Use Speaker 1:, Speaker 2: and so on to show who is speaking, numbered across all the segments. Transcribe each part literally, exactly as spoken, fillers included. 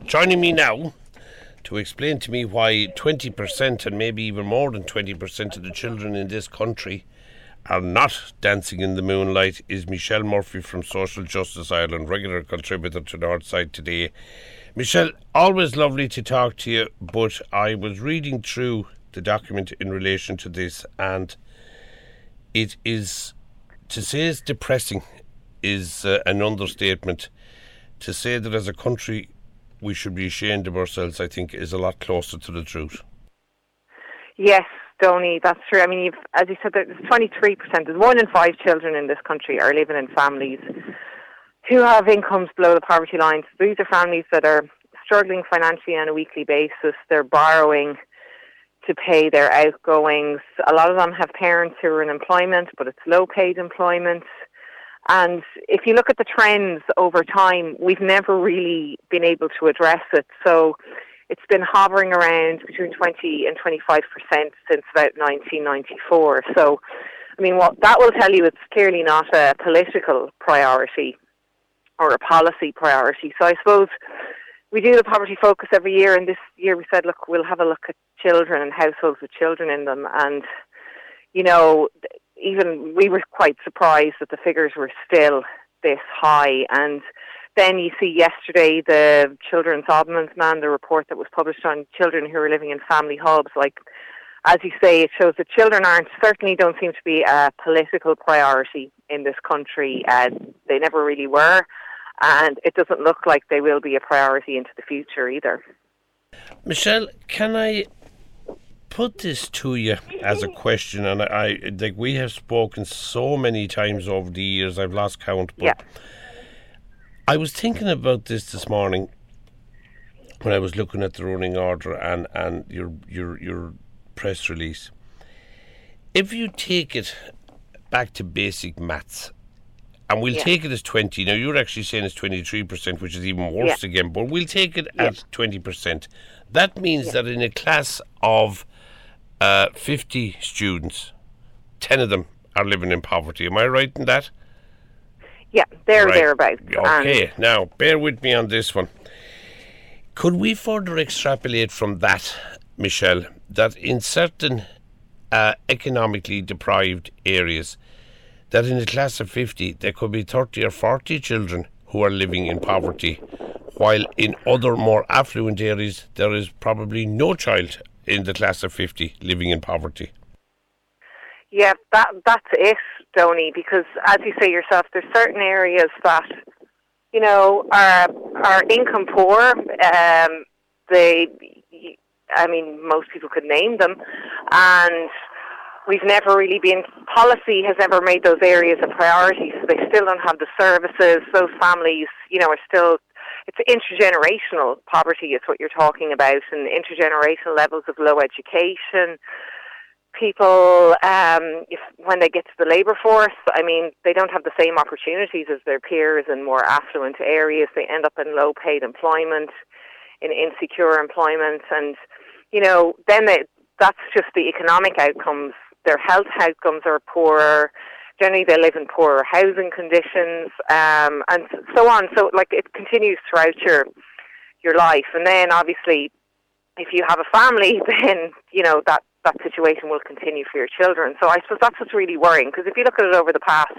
Speaker 1: joining me now to explain to me why twenty percent and maybe even more than twenty percent of the children in this country are not dancing in the moonlight is Michelle Murphy from Social Justice Ireland, regular contributor to Northside Today. Michelle, always lovely to talk to you, but I was reading through the document in relation to this, and it is, to say it's depressing is uh, an understatement. To say that as a country we should be ashamed of ourselves, I think, is a lot closer to the truth.
Speaker 2: Yes, Donny, that's true. I mean, you've, as you said, there's twenty-three percent, there's one in five children in this country are living in families who have incomes below the poverty line. So these are families that are struggling financially on a weekly basis. They're borrowing to pay their outgoings. A lot of them have parents who are in employment, but it's low-paid employment. And if you look at the trends over time, we've never really been able to address it. So it's been hovering around between twenty and twenty-five percent since about nineteen ninety-four. So, I mean, what that will tell you, it's clearly not a political priority or a policy priority. So I suppose we do the poverty focus every year, and this year we said, look, we'll have a look at children and households with children in them. And, you know, even we were quite surprised that the figures were still this high. And then you see yesterday the Children's Ombudsman, the report that was published on children who are living in family hubs. Like, as you say, it shows that children aren't, certainly don't seem to be a political priority in this country. Uh, they never really were. And it doesn't look like they will be a priority into the future either.
Speaker 1: Michelle, can I put this to you as a question? And I, I like we have spoken so many times over the years, I've lost count. But
Speaker 2: yeah.
Speaker 1: I was thinking about this this morning when I was looking at the running order and, and your your your press release. If you take it back to basic maths, and we'll
Speaker 2: yeah.
Speaker 1: take it as twenty. Now, you're actually saying it's twenty-three percent, which is even worse yeah. again, but we'll take it yeah. at twenty percent. That means yeah. that in a class of uh, fifty students, ten of them are living in poverty. Am I right in that?
Speaker 2: Yeah, there
Speaker 1: right.
Speaker 2: thereabouts.
Speaker 1: Okay, now, bear with me on this one. Could we further extrapolate from that, Michelle, that in certain uh, economically deprived areas, that in a class of fifty, there could be thirty or forty children who are living in poverty, while in other more affluent areas, there is probably no child in the class of fifty living in poverty?
Speaker 2: Yeah, that that's it, Donny, because as you say yourself, there's certain areas that, you know, are, are income poor. Um, they, I mean, most people could name them, and we've never really been, policy has never made those areas a priority, so they still don't have the services. Those families, you know, are still, it's intergenerational poverty is what you're talking about, and intergenerational levels of low education. People, um, if, when they get to the labour force, I mean, they don't have the same opportunities as their peers in more affluent areas. They end up in low-paid employment, in insecure employment, and, you know, then they, that's just the economic outcomes. Their health outcomes are poorer. Generally, they live in poorer housing conditions, um, and so on. So, like, it continues throughout your your life. And then, obviously, if you have a family, then, you know, that, that situation will continue for your children. So I suppose that's what's really worrying, because if you look at it over the past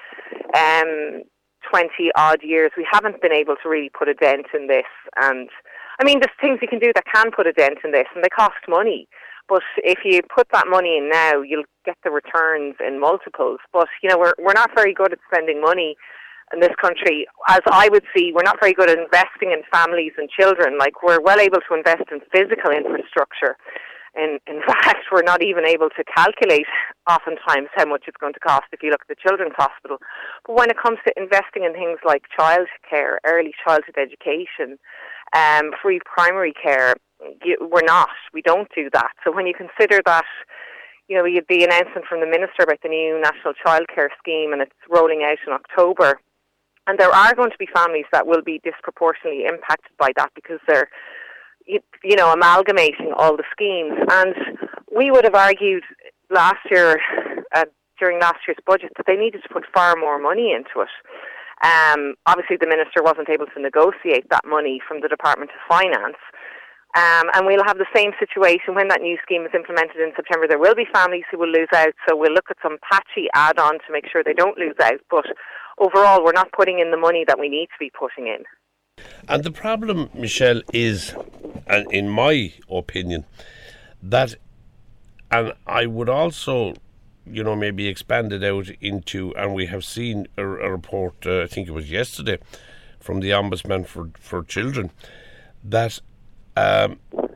Speaker 2: um, twenty-odd years, we haven't been able to really put a dent in this. And, I mean, there's things you can do that can put a dent in this, and they cost money. But if you put that money in now, you'll get the returns in multiples. But, you know, we're we're not very good at spending money in this country. As I would see, we're not very good at investing in families and children. Like, we're well able to invest in physical infrastructure. In, in fact, we're not even able to calculate oftentimes how much it's going to cost if you look at the Children's Hospital. But when it comes to investing in things like childcare, early childhood education, um, free primary care, you, we're not. We don't do that. So when you consider that, you know, you had the announcement from the Minister about the new National Childcare Scheme, and it's rolling out in October. And there are going to be families that will be disproportionately impacted by that because they're, you, you know, amalgamating all the schemes. And we would have argued last year, uh, during last year's budget, that they needed to put far more money into it. Um, obviously, the Minister wasn't able to negotiate that money from the Department of Finance. Um, and we'll have the same situation when that new scheme is implemented in September. There will be families who will lose out, so we'll look at some patchy add-on to make sure they don't lose out. But overall, we're not putting in the money that we need to be putting in.
Speaker 1: And the problem, Michelle, is, and in my opinion, that, and I would also, you know, maybe expand it out into, and we have seen a, a report, uh, I think it was yesterday, from the Ombudsman for, for Children, that um,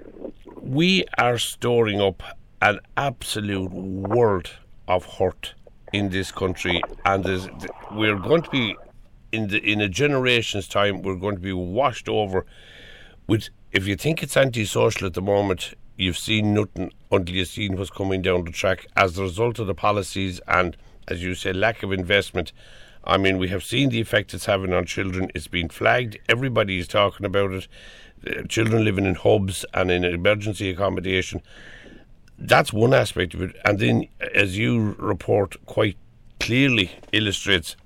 Speaker 1: we are storing up an absolute world of hurt in this country, and there's, we're going to be, in the in a generation's time, we're going to be washed over with, if you think it's antisocial at the moment, you've seen nothing until you've seen what's coming down the track as a result of the policies and, as you say, lack of investment. I mean, we have seen the effect it's having on children. It's been flagged. Everybody is talking about it. Uh, children living in hubs and in emergency accommodation. That's one aspect of it. And then, as you report quite clearly illustrates,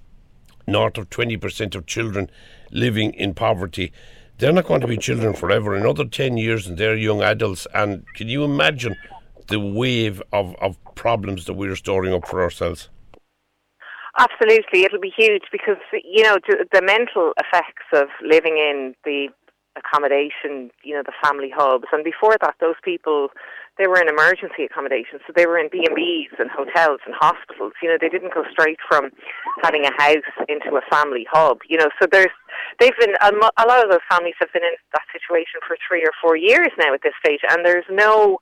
Speaker 1: north of twenty percent of children living in poverty. They're not going to be children forever. Another ten years and they're young adults. And can you imagine the wave of, of problems that we're storing up for ourselves?
Speaker 2: Absolutely. It'll be huge because, you know, the mental effects of living in the accommodation, you know, the family hubs. And before that, those people, they were in emergency accommodation. So they were in B and Bs and hotels and hospitals. You know, they didn't go straight from having a house into a family hub. You know, so there's, they've been, a lot of those families have been in that situation for three or four years now at this stage. And there's no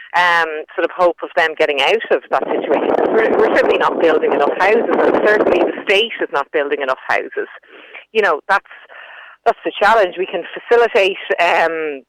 Speaker 2: um, sort of hope of them getting out of that situation. We're, we're simply not building enough houses. And certainly the state is not building enough houses. You know, that's, That's the challenge. We can facilitate um,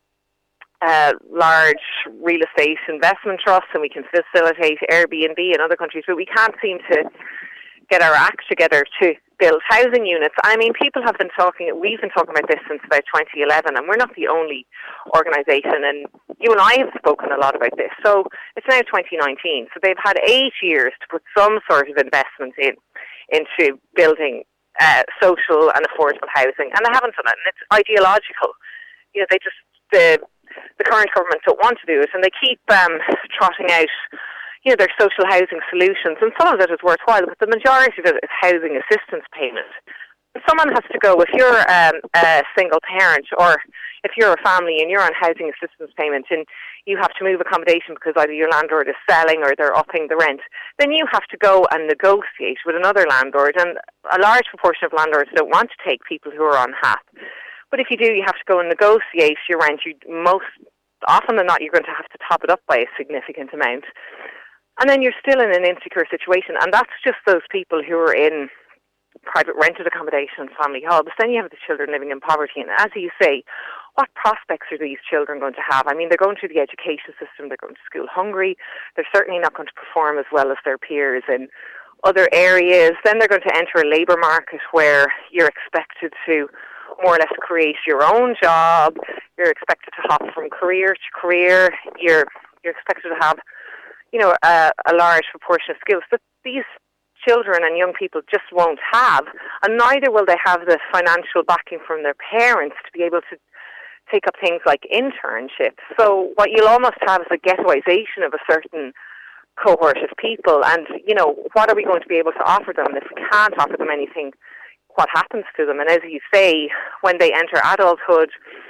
Speaker 2: uh, large real estate investment trusts, and we can facilitate Airbnb in other countries, but we can't seem to get our act together to build housing units. I mean, people have been talking, we've been talking about this since about twenty eleven, and we're not the only organisation, and you and I have spoken a lot about this. So it's now twenty nineteen, so they've had eight years to put some sort of investment in into building Uh, social and affordable housing, and they haven't done it, and it's ideological. You know, they just the the current government don't want to do it, and they keep um, trotting out, you know, their social housing solutions, and some of it is worthwhile, but the majority of it is housing assistance payment. Someone has to go, if you're um, a single parent, or if you're a family and you're on housing assistance payment and you have to move accommodation because either your landlord is selling or they're upping the rent, then you have to go and negotiate with another landlord. And a large proportion of landlords don't want to take people who are on H A P. But if you do, you have to go and negotiate your rent. You most often than not, you're going to have to top it up by a significant amount. And then you're still in an insecure situation. And that's just those people who are in private rented accommodation and family hubs. Then you have the children living in poverty. And as you say, what prospects are these children going to have? I mean, they're going through the education system, they're going to school hungry, they're certainly not going to perform as well as their peers in other areas. Then they're going to enter a labour market where you're expected to more or less create your own job, you're expected to hop from career to career, you're you're expected to have, you know, a, a large proportion of skills that these children and young people just won't have, and neither will they have the financial backing from their parents to be able to take up things like internships. So what you'll almost have is a ghettoization of a certain cohort of people, and, you know, what are we going to be able to offer them? And if we can't offer them anything, what happens to them? And as you say, when they enter adulthood,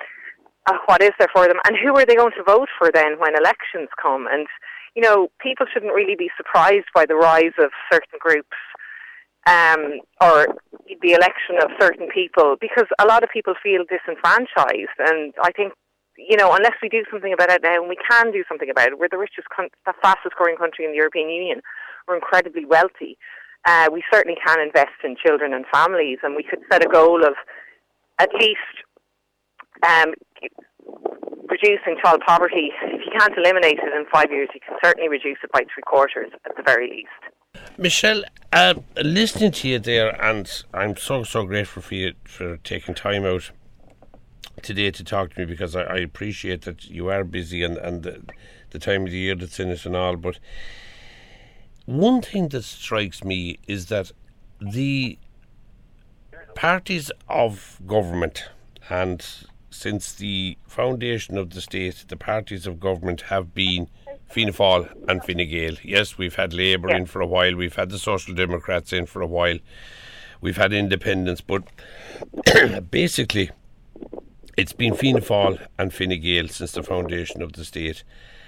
Speaker 2: uh, what is there for them? And who are they going to vote for then when elections come? And, you know, people shouldn't really be surprised by the rise of certain groups um, or the election of certain people, because a lot of people feel disenfranchised. And I think, you know, unless we do something about it now, and we can do something about it, we're the richest, con- the fastest growing country in the European Union, we're incredibly wealthy. Uh, we certainly can invest in children and families, and we could set a goal of at least um, reducing child poverty. If you can't eliminate it in five years, you can certainly reduce it by three quarters at the very least.
Speaker 1: Michelle, uh, listening to you there, and I'm so, so grateful for you for taking time out today to talk to me, because I, I appreciate that you are busy and, and the, the time of the year that's in it and all, but one thing that strikes me is that the parties of government, and since the foundation of the state, the parties of government have been Fianna Fáil and Fine Gael. Yes, we've had Labour yeah. in for a while, we've had the Social Democrats in for a while, we've had independents, but basically it's been Fianna Fáil and Fine Gael since the foundation of the state.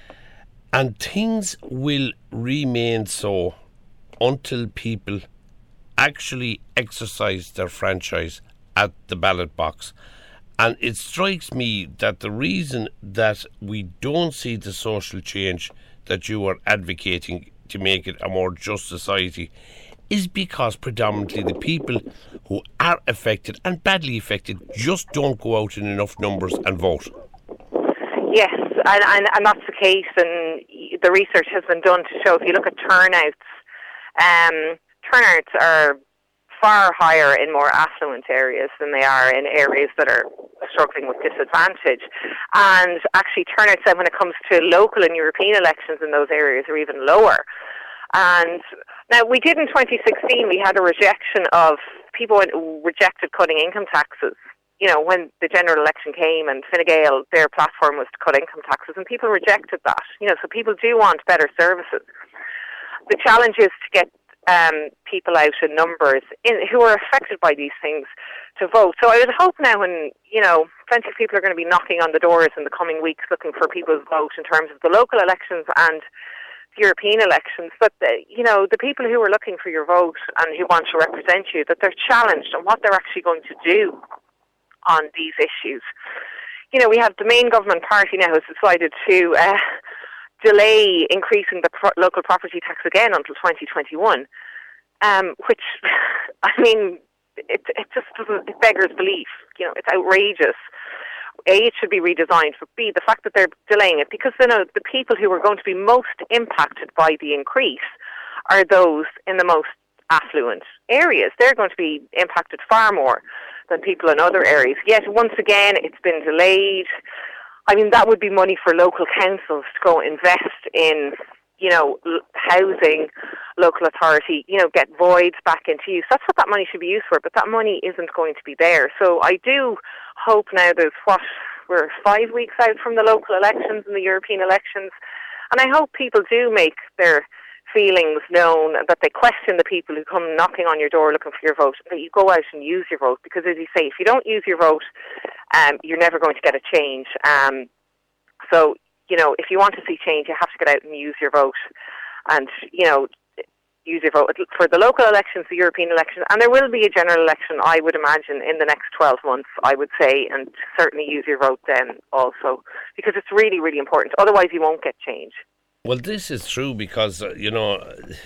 Speaker 1: And things will remain so until people actually exercise their franchise at the ballot box. And it strikes me that the reason that we don't see the social change that you are advocating to make it a more just society is because predominantly the people who are affected and badly affected just don't go out in enough numbers and vote.
Speaker 2: Yes, and, and, and that's the case, and the research has been done to show if you look at turnouts, um, turnouts are far higher in more affluent areas than they are in areas that are struggling with disadvantage. And actually turnouts then when it comes to local and European elections in those areas are even lower. And now we did in twenty sixteen, we had a rejection of people who rejected cutting income taxes. You know, when the general election came and Fine Gael, their platform was to cut income taxes, and people rejected that. You know, so people do want better services. The challenge is to get um, people out in numbers in, who are affected by these things to vote. So I would hope now when, you know, plenty of people are going to be knocking on the doors in the coming weeks looking for people's vote in terms of the local elections and European elections, but the, you know, the people who are looking for your vote and who want to represent you, that they're challenged on what they're actually going to do on these issues. You know, we have the main government party now has decided to uh, delay increasing the pro- local property tax again until twenty twenty-one, um, which, I mean, it, it just doesn't, it beggars belief. You know, it's outrageous. A, it should be redesigned, but B, the fact that they're delaying it, because you know, the people who are going to be most impacted by the increase are those in the most affluent areas. They're going to be impacted far more than people in other areas. Yet, once again, it's been delayed. I mean, that would be money for local councils to go invest in, you know, housing, local authority, you know, get voids back into use. That's what that money should be used for, but that money isn't going to be there. So I do hope now there's what, we're five weeks out from the local elections and the European elections, and I hope people do make their feelings known, that they question the people who come knocking on your door looking for your vote, that you go out and use your vote, because as you say, if you don't use your vote, um, you're never going to get a change. Um, so, you know, if you want to see change, you have to get out and use your vote, and, you know, use your vote for the local elections, the European elections, and there will be a general election, I would imagine, in the next twelve months, I would say, and certainly use your vote then also, because it's really, really important. Otherwise, you won't get change.
Speaker 1: Well, this is true because, uh, you know,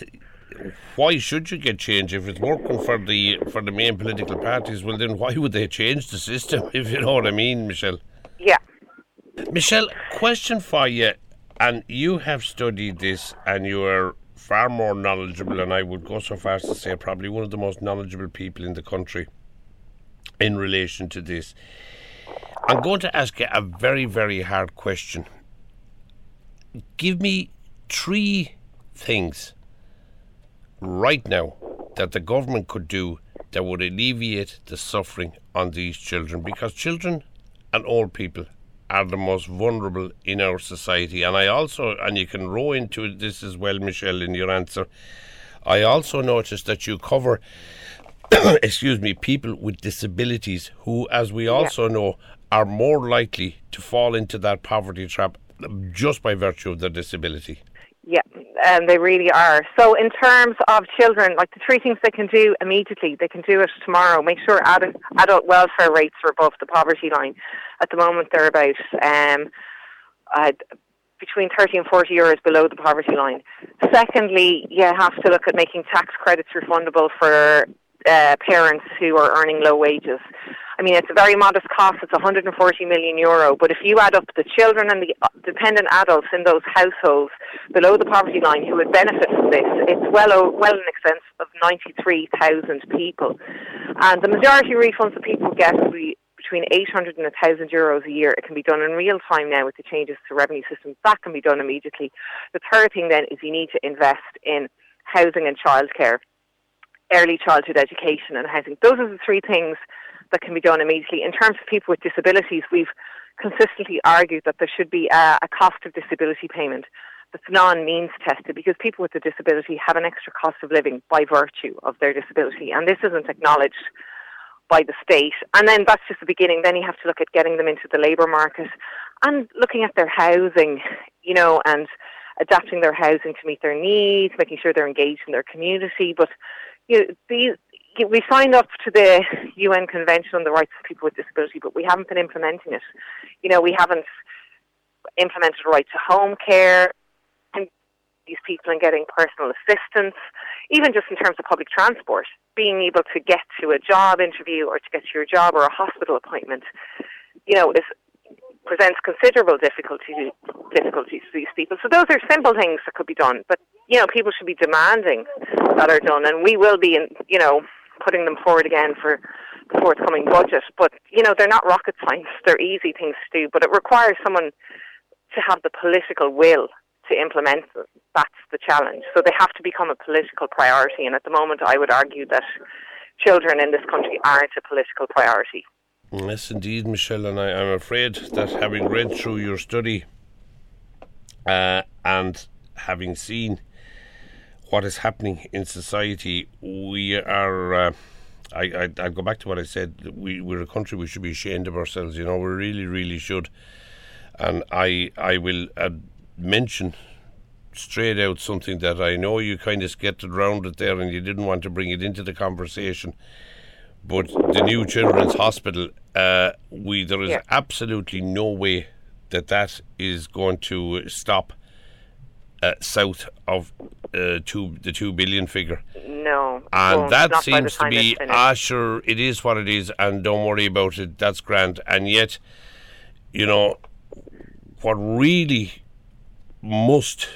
Speaker 1: why should you get change? If it's working for the for the main political parties, well, then why would they change the system, if you know what I mean, Michelle?
Speaker 2: Yeah.
Speaker 1: Michelle, question for you, and you have studied this, and you are far more knowledgeable, and I would go so far as to say probably one of the most knowledgeable people in the country in relation to this. I'm going to ask you a very, very hard question. Give me three things right now that the government could do that would alleviate the suffering on these children, because children and old people are the most vulnerable in our society. And I also, and you can row into this as well, Michelle, in your answer, I also noticed that you cover excuse me, people with disabilities who, as we also yeah. know, are more likely to fall into that poverty trap just by virtue of their disability.
Speaker 2: Yeah, um, they really are. So in terms of children, like the three things they can do immediately, they can do it tomorrow. Make sure adult, adult welfare rates are above the poverty line. At the moment, they're about um, uh, between thirty and forty euros below the poverty line. Secondly, you have to look at making tax credits refundable for uh, parents who are earning low wages. I mean, it's a very modest cost. It's one hundred forty million euro. But if you add up the children and the dependent adults in those households below the poverty line who would benefit from this, it's well o- well in excess of ninety-three thousand people. And the majority of refunds that people get will be between eight hundred and one thousand euros a year. It can be done in real time now with the changes to revenue systems. That can be done immediately. The third thing then is you need to invest in housing and childcare. early childhood education and housing. Those are the three things that can be done immediately. In terms of people with disabilities, we've consistently argued that there should be a, a cost of disability payment that's non-means tested, because people with a disability have an extra cost of living by virtue of their disability, and this isn't acknowledged by the state. And then that's just the beginning. Then you have to look at getting them into the labour market and looking at their housing, you know, and adapting their housing to meet their needs, making sure they're engaged in their community. But you know, these, we signed up to the U N Convention on the Rights of People with Disability, but we haven't been implementing it. You know, we haven't implemented a right to home care, these people and getting personal assistance, even just in terms of public transport, being able to get to a job interview or to get to your job or a hospital appointment, you know, is, presents considerable difficulty, difficulties to these people. So those are simple things that could be done, but, you know, people should be demanding that are done, and we will be, in, you know, putting them forward again for the forthcoming budget. But, you know, they're not rocket science. They're easy things to do, but it requires someone to have the political will to implement them. That's the challenge. So they have to become a political priority, and at the moment I would argue that children in this country aren't a political priority.
Speaker 1: Yes, indeed, Michelle, and I, I'm afraid that having read through your study uh, and having seen what is happening in society, we are, uh, I, I, I go back to what I said, we, we're a country we should be ashamed of ourselves, you know, we really, really should. And I, I will uh, mention straight out something that I know you kind of sketched around it there and you didn't want to bring it into the conversation, but the new children's hospital, uh, we there is yeah. absolutely no way that that is going to stop uh, south of uh, two, the two billion figure.
Speaker 2: No.
Speaker 1: And
Speaker 2: no,
Speaker 1: that seems to be, ah sure, it is what it is and don't worry about it, that's grand. And yet, you know, what really must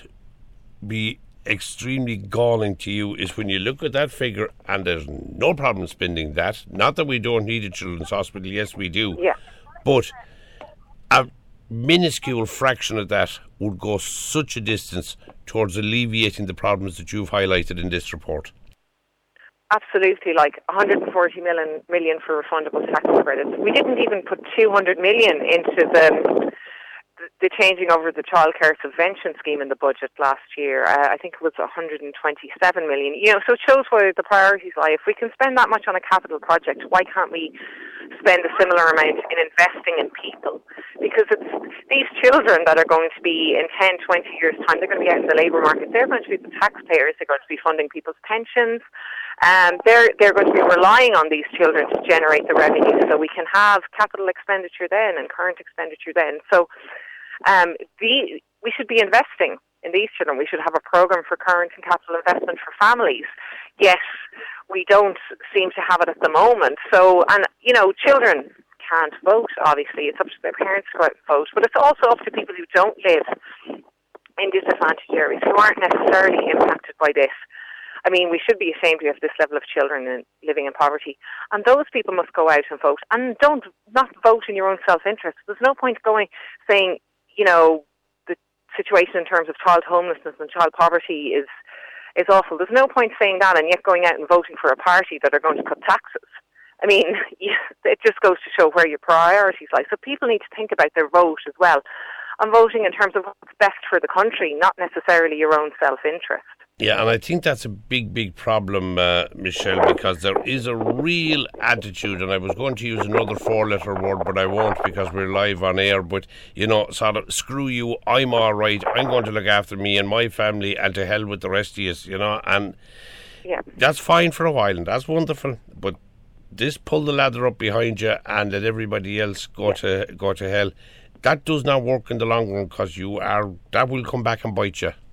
Speaker 1: be extremely galling to you is when you look at that figure, and there's no problem spending that, not that we don't need a children's hospital, yes we do,
Speaker 2: yeah.
Speaker 1: but a minuscule fraction of that would go such a distance towards alleviating the problems that you've highlighted in this report.
Speaker 2: Absolutely, like one hundred forty million, million for refundable tax credits. We didn't even put two hundred million into the the changing over the childcare subvention scheme in the budget last year. Uh, I think it was one hundred twenty-seven million. You know, so it shows where the priorities lie. If we can spend that much on a capital project, why can't we spend a similar amount in investing in people? Because it's these children that are going to be in ten, twenty years' time, they're going to be out in the labour market. They're going to be the taxpayers. They're going to be funding people's pensions. Um, they're, they're going to be relying on these children to generate the revenue so we can have capital expenditure then and current expenditure then. So Um, the, we should be investing in these children. We should have a programme for current and capital investment for families. Yes, we don't seem to have it at the moment. So, and, you know, children can't vote, obviously. It's up to their parents to go out and vote. But it's also up to people who don't live in disadvantaged areas, who aren't necessarily impacted by this. I mean, we should be ashamed we have this level of children in, living in poverty. And those people must go out and vote. And don't not vote in your own self-interest. There's no point going saying, you know, the situation in terms of child homelessness and child poverty is is awful. There's no point saying that and yet going out and voting for a party that are going to cut taxes. I mean, it just goes to show where your priorities lie. So people need to think about their vote as well. And voting in terms of what's best for the country, not necessarily your own self-interest.
Speaker 1: Yeah, and I think that's a big, big problem, uh, Michelle, because there is a real attitude, and I was going to use another four-letter word, but I won't because we're live on air, but, you know, sort of, screw you, I'm all right, I'm going to look after me and my family, and to hell with the rest of you, you know, and
Speaker 2: yeah.
Speaker 1: that's fine for a while, and that's wonderful, but this pull the ladder up behind you and let everybody else go yeah. to go to hell, that does not work in the long run, because you are, that will come back and bite you.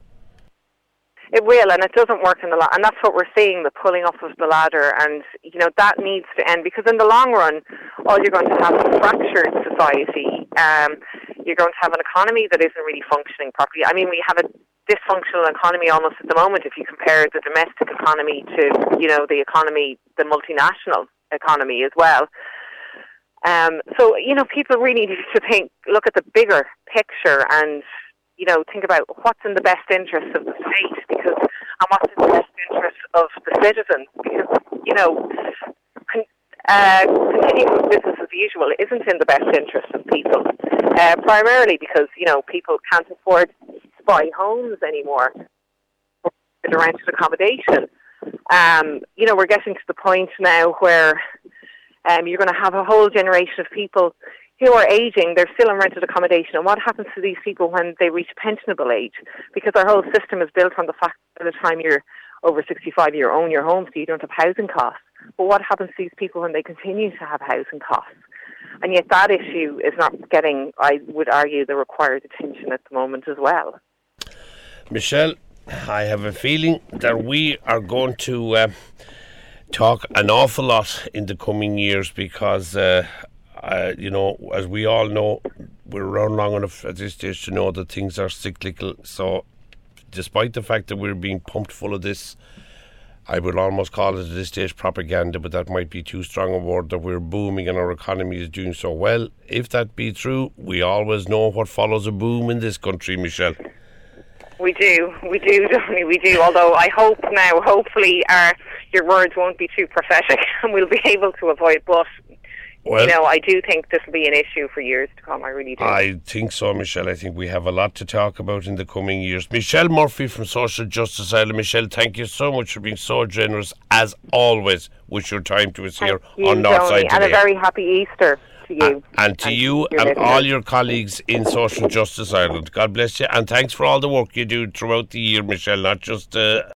Speaker 2: It will, and it doesn't work in the long, and that's what we're seeing, the pulling up of the ladder, and, you know, that needs to end, because in the long run, all you're going to have is a fractured society. Um, you're going to have an economy that isn't really functioning properly. I mean, we have a dysfunctional economy almost at the moment if you compare the domestic economy to, you know, the economy, the multinational economy as well. Um, so, you know, people really need to think, look at the bigger picture and, you know, think about what's in the best interests of the state, because and what's in the best interest of the citizen. Because, you know, con- uh, continuing with business as usual isn't in the best interest of people, uh, primarily because, you know, people can't afford to buy homes anymore. The rented accommodation. Um, you know, we're getting to the point now where um, you're going to have a whole generation of people who are aging, they're still in rented accommodation. And what happens to these people when they reach pensionable age? Because our whole system is built on the fact that by the time you're over sixty-five, you own your home, so you don't have housing costs. But what happens to these people when they continue to have housing costs? And yet that issue is not getting, I would argue, the required attention at the moment as well.
Speaker 1: Michelle, I have a feeling that we are going to uh, talk an awful lot in the coming years because, uh, uh, you know, as we all know, we're around long enough at this stage to know that things are cyclical. So, despite the fact that we're being pumped full of this, I would almost call it at this stage propaganda, but that might be too strong a word, that we're booming and our economy is doing so well. If that be true, we always know what follows a boom in this country, Michelle.
Speaker 2: We do, we do, don't we? We do. Although I hope now, hopefully, our your words won't be too prophetic, and we'll be able to avoid. But well, you know, I do think this will be an issue for years to come. I really do.
Speaker 1: I think so, Michelle. I think we have a lot to talk about in the coming years. Michelle Murphy from Social Justice Ireland. Michelle, thank you so much for being so generous, as always, with your time to us here
Speaker 2: you,
Speaker 1: on Northside Today.
Speaker 2: And a very happy Easter. To you
Speaker 1: and, and to
Speaker 2: and
Speaker 1: you and listeners. All your colleagues in Social Justice Ireland. God bless you, and thanks for all the work you do throughout the year, Michelle, not just uh,